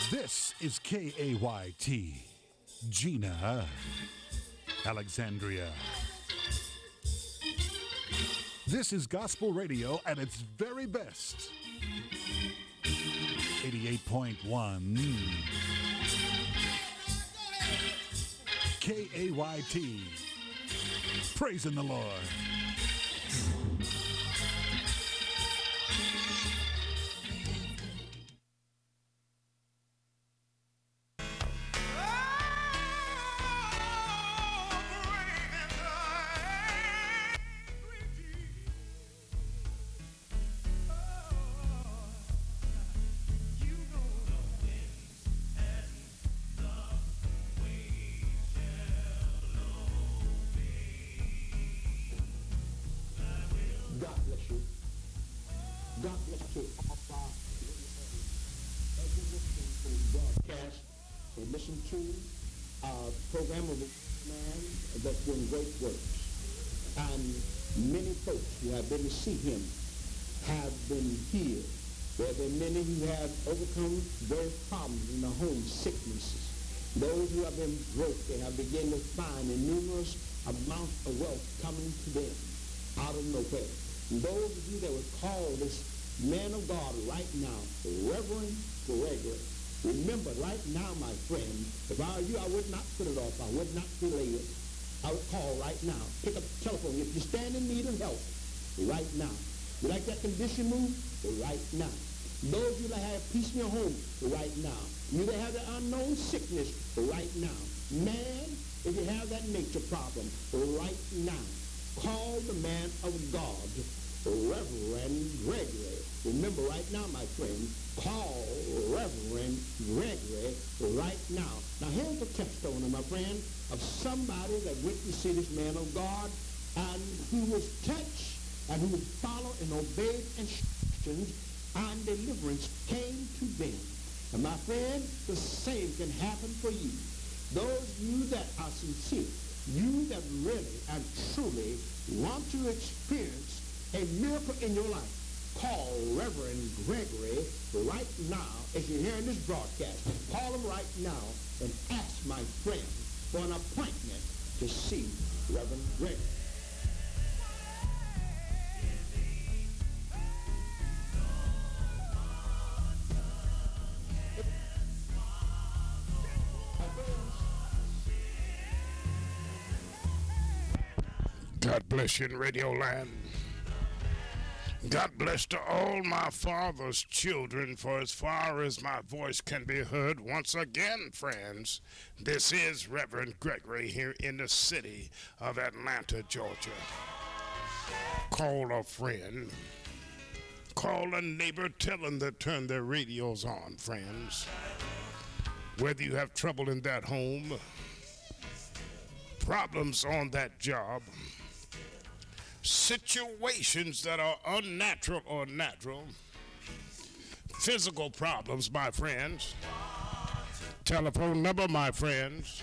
This is KAYT, Gina, Alexandria. This is gospel radio at its very best. 88.1 KAYT. Praising the Lord. Listen to a program of a man that's doing great works. And many folks who have been to see him have been healed. There have been many who have overcome various problems in the home, sicknesses. Those who have been broke, they have begun to find a numerous amount of wealth coming to them out of nowhere. And those of you that would call this man of God right now, Reverend Gregory, remember, right now, my friend, if I were you, I would not put it off. I would not delay it. I would call right now. Pick up the telephone. If you stand in need of help, right now. You like that condition moved? Right now. Those of you that have peace in your home, right now. You that have the unknown sickness, right now. Man, if you have that nature problem, right now. Call the man of God, Reverend Gregory. Remember right now, my friend, call Reverend Gregory right now. Now here's a testimony, my friend, of somebody that went to see this man of God and who was touched and who followed and obeyed instructions and deliverance came to them. And my friend, the same can happen for you. Those of you that are sincere, you that really and truly want to experience a miracle in your life, call Reverend Gregory right now as you're hearing this broadcast. Call him right now and ask my friend for an appointment to see Reverend Gregory. God bless you in Radio Land. God bless to all my father's children, for as far as my voice can be heard once again, friends, this is Reverend Gregory here in the city of Atlanta, Georgia. Call a friend. Call a neighbor, tell them to turn their radios on, friends. Whether you have trouble in that home, problems on that job, situations that are unnatural or natural, physical problems, my friends. Telephone number, my friends,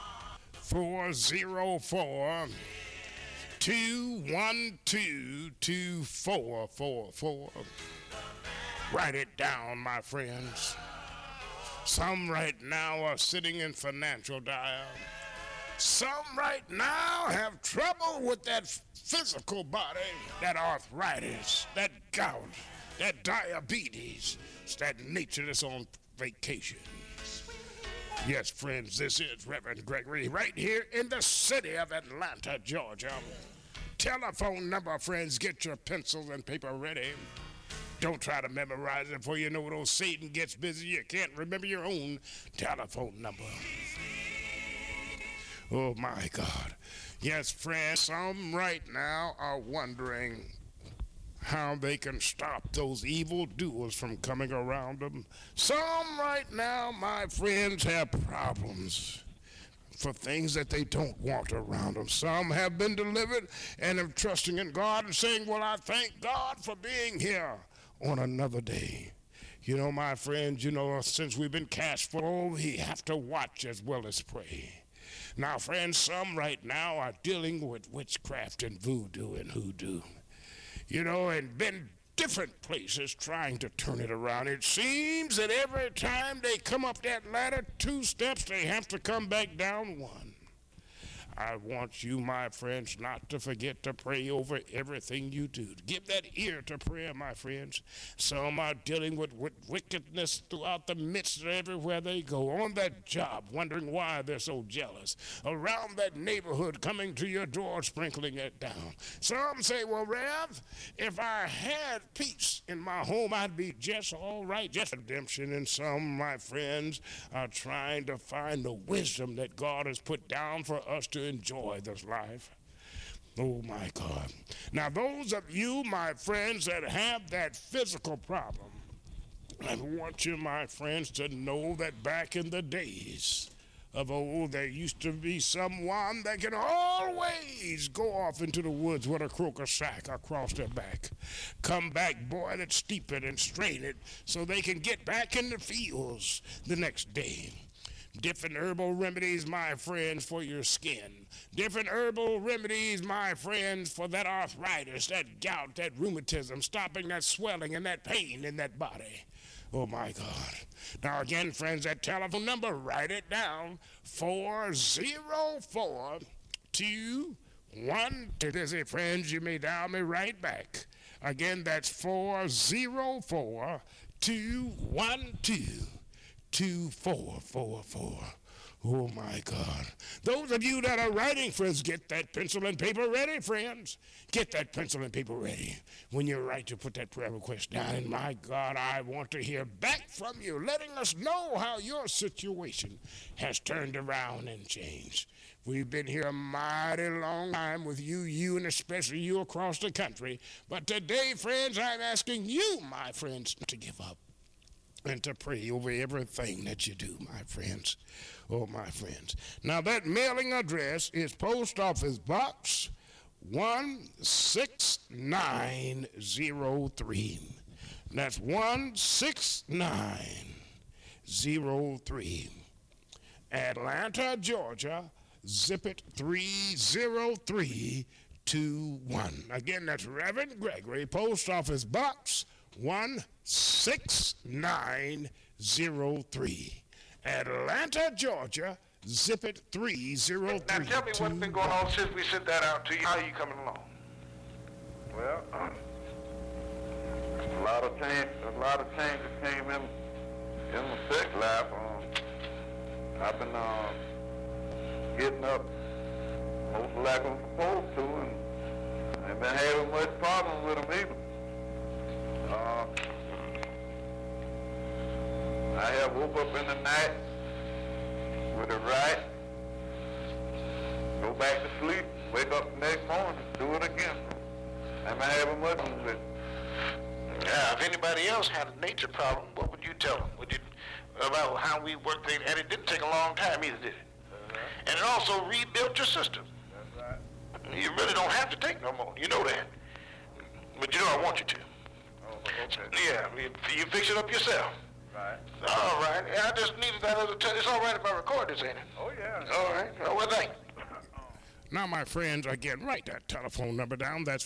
404-212-2444. Write it down, my friends. Some right now are sitting in financial dire. Some right now have trouble with that physical body, that arthritis, that gout, that diabetes. It's that nature that's on vacation. Yes, friends, this is Reverend Gregory right here in the city of Atlanta, Georgia. Telephone number, friends, get your pencils and paper ready. Don't try to memorize it, for you know when old Satan gets busy, you can't remember your own telephone number. Oh, my God. Yes, friends, some right now are wondering how they can stop those evil doers from coming around them. Some right now, my friends, have problems for things that they don't want around them. Some have been delivered and are trusting in God and saying, well, I thank God for being here on another day. You know, my friends, you know, since we've been cast for, we have to watch as well as pray. Now, friends, some right now are dealing with witchcraft and voodoo and hoodoo, you know, and been different places trying to turn it around. It seems that every time they come up that ladder 2 steps, they have to come back down 1. I want you, my friends, not to forget to pray over everything you do. Give that ear to prayer, my friends. Some are dealing with wickedness throughout the midst of everywhere they go. On that job, wondering why they're so jealous. Around that neighborhood, coming to your door, sprinkling it down. Some say, well, Rev, if I had peace in my home, I'd be just all right, just redemption. And some, my friends, are trying to find the wisdom that God has put down for us to enjoy this life. Oh my God. Now those of you, my friends, that have that physical problem, I want you, my friends, to know that back in the days of old, there used to be someone that can always go off into the woods with a croaker sack across their back. Come back, boil it, steep it, and strain it so they can get back in the fields the next day. Different herbal remedies, my friends, for your skin. Different herbal remedies, my friends, for that arthritis, that gout, that rheumatism, stopping that swelling and that pain in that body. Oh, my God. Now, again, friends, that telephone number, write it down, 404-212. Friends, you may dial me right back. Again, that's 404-212. 2444. Oh my God. Those of you that are writing, friends, get that pencil and paper ready, friends. Get that pencil and paper ready. When you write, you put that prayer request down. And my God, I want to hear back from you, letting us know how your situation has turned around and changed. We've been here a mighty long time with you and especially you across the country. But today, friends, I'm asking you, my friends, to give up and to pray over everything that you do, my friends. Oh, my friends. Now, that mailing address is Post Office Box 16903. That's 16903. Atlanta, Georgia, zip it 30321. Again, that's Reverend Gregory, Post Office Box 16903. Atlanta, Georgia, zip it 30322. Now tell me what's been going on since we sent that out to you. How are you coming along? Well, a lot of changes came in my sex life. I've been getting up most like I'm supposed to, and I ain't been having much problem with them either. I have woke up in the night with a right, go back to sleep, wake up the next morning, do it again. I'm having much with it. Yeah, if anybody else had a nature problem, what would you tell them? About how we worked it, and it didn't take a long time either, did it? Right. And it also rebuilt your system. That's right. You really don't have to take no more. You know that. But you know I want you to. Oh, okay. Yeah, you fix it up yourself. Right. All right. Yeah, I just needed that other it's all right if I record this, ain't it? Oh, yeah. All right. Oh, well, thank you. Now, my friends, again, write that telephone number down. That's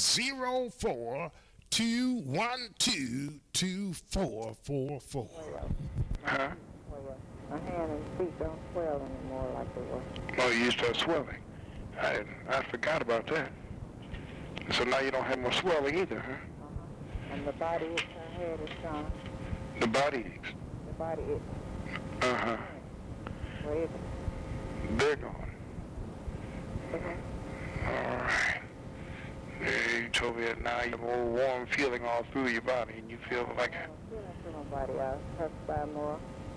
404-212-2444. Huh? My hand and feet don't swell anymore like they were. Oh, you used to have swelling. I forgot about that. So now you don't have more swelling either, huh? And the body aches I had is gone. The body aches? The body aches. Uh-huh. Where is it? They're gone. Okay. All right. Yeah, you told me that now you have a little warm feeling all through your body, and you feel like I don't feel it through my body. I was touched by more.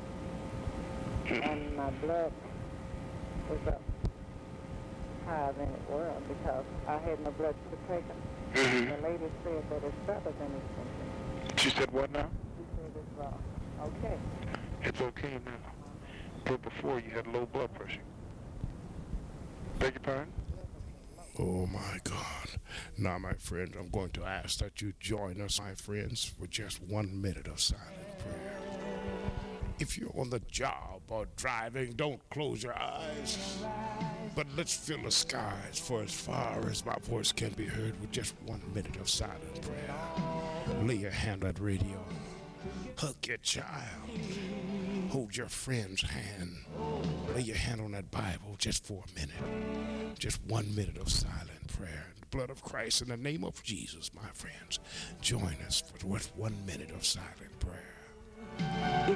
And my blood was up higher than it was because I had no blood sugar taken. Mm-hmm. The lady said that it's better than it's been. She said what now? She said it's okay. It's okay now. But before you had low blood pressure. Beg your pardon? Oh, my God. Now, my friends, I'm going to ask that you join us, my friends, for just 1 minute of silent prayer. If you're on the job or driving, don't close your eyes. But let's fill the skies for as far as my voice can be heard with just 1 minute of silent prayer. Lay your hand on radio. Hug your child. Hold your friend's hand. Lay your hand on that Bible just for a minute. Just 1 minute of silent prayer. The blood of Christ in the name of Jesus, my friends. Join us for 1 minute of silent prayer.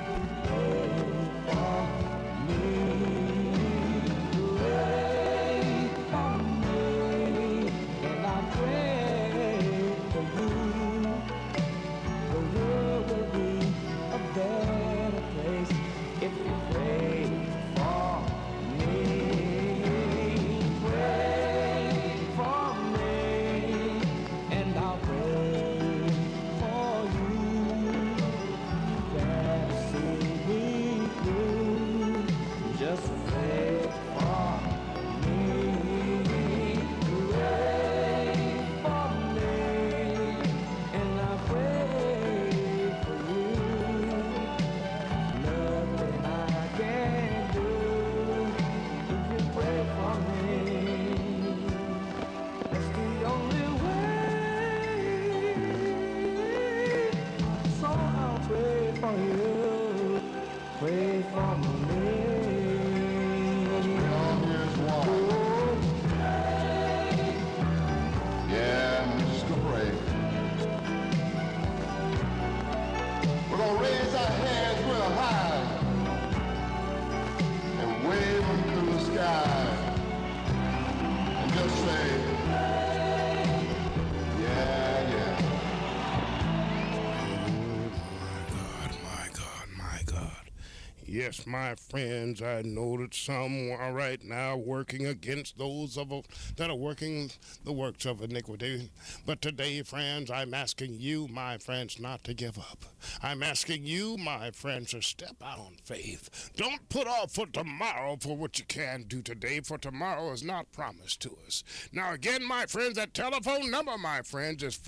Yes, my friends, I know that some are right now working against those that are working the works of iniquity. But today, friends, I'm asking you, my friends, not to give up. I'm asking you, my friends, to step out on faith. Don't put off for tomorrow for what you can do today, for tomorrow is not promised to us. Now, again, my friends, that telephone number, my friends, is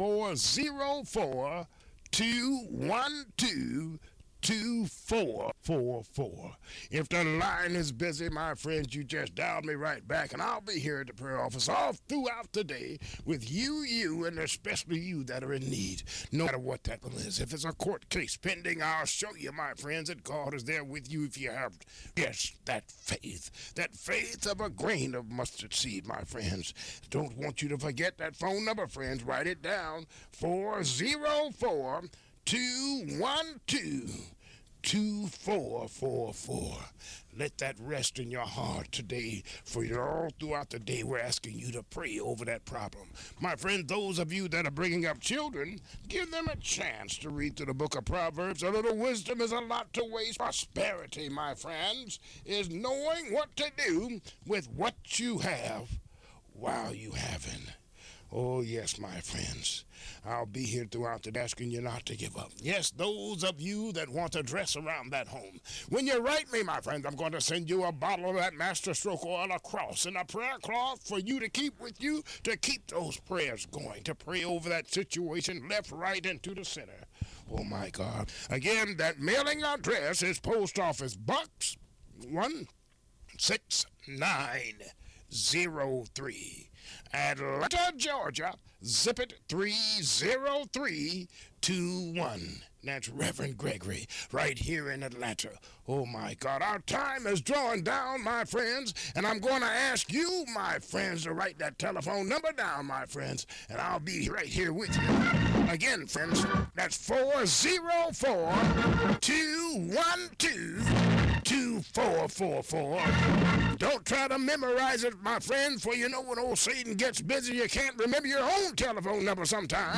404-212-2444. If the line is busy, my friends, you just dial me right back, and I'll be here at the prayer office all throughout the day with you, and especially you that are in need, no matter what that one is. If it's a court case pending, I'll show you, my friends, that God is there with you if you have, yes, that faith of a grain of mustard seed, my friends. Don't want you to forget that phone number, friends. Write it down, 404-212-2444. Let that rest in your heart today, for all throughout the day we're asking you to pray over that problem. My friend, those of you that are bringing up children, give them a chance to read through the book of Proverbs. A little wisdom is a lot to waste. Prosperity, my friends, is knowing what to do with what you have while you haven't. Oh, yes, my friends. I'll be here throughout the day asking you not to give up. Yes, those of you that want to dress around that home. When you write me, my friends, I'm going to send you a bottle of that Master Stroke oil, a cross, and a prayer cloth for you to keep with you to keep those prayers going, to pray over that situation left, right, and to the center. Oh, my God. Again, that mailing address is Post Office Box 16903. Atlanta, Georgia, zip it 30321. That's Reverend Gregory, right here in Atlanta. Oh, my God, our time is drawing down, my friends, and I'm going to ask you, my friends, to write that telephone number down, my friends, and I'll be right here with you. Again, friends, that's 404-212-2444. Don't try to memorize it, my friends, for you know when old Satan gets busy, you can't remember your own telephone number sometimes.